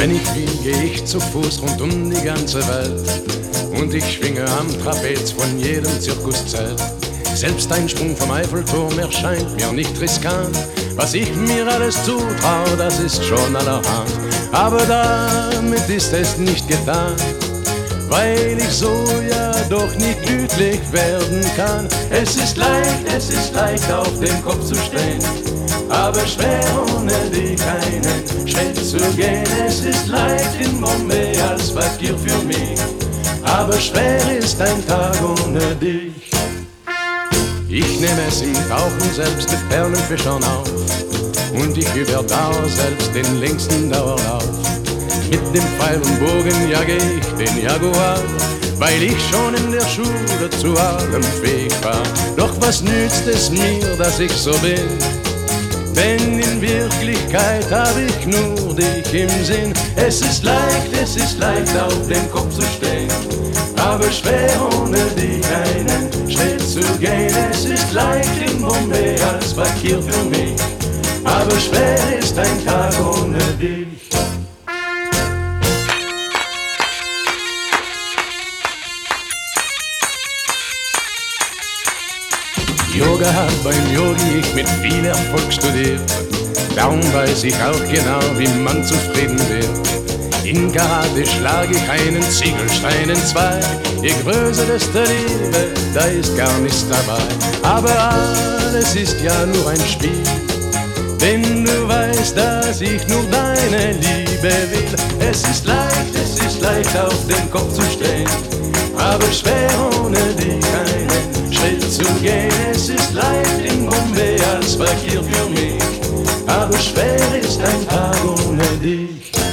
Wenn ich will, geh ich zu Fuß rund um die ganze Welt und ich schwinge am Trapez von jedem Zirkuszelt. Selbst ein Sprung vom Eiffelturm erscheint mir nicht riskant. Was ich mir alles zutrau, das ist schon allerhand. Aber damit ist es nicht getan, weil ich so ja doch nicht glücklich werden kann. Es ist leicht auf dem Kopf zu stehen, aber schwer ohne dich einen Schritt zu gehen. Es ist leicht in Bombay als Fakir für mich, aber schwer ist ein Tag ohne dich. Ich nehme es im Tauchen selbst mit Perlenfischern auf und ich überdauere selbst den längsten Dauerlauf. Mit dem Pfeil und Bogen jage ich den Jaguar, weil ich schon in der Schule zu allem fähig war. Doch was nützt es mir, dass ich so bin? Denn in Wirklichkeit habe ich nur dich im Sinn. Es ist leicht auf dem Kopf zu stehen, aber schwer ohne dich einen Schritt zu gehen. Es ist leicht in Bombay als Fakir für mich, aber schwer ist ein Tag ohne dich. Yoga hat beim Yogi ich mit viel Erfolg studiert. Darum weiß ich auch genau, wie man zufrieden wird. In Karate schlage ich einen Ziegelstein in zwei. Je größer, desto Liebe, da ist gar nichts dabei. Aber alles ist ja nur ein Spiel, denn du weißt, dass ich nur deine Liebe will. Es ist leicht auf den Kopf zu stehen, aber schwer ohne dich einen Schritt zu gehen. Es ist leicht in Bombay als Fakir für mich, aber schwer ist ein Tag ohne dich.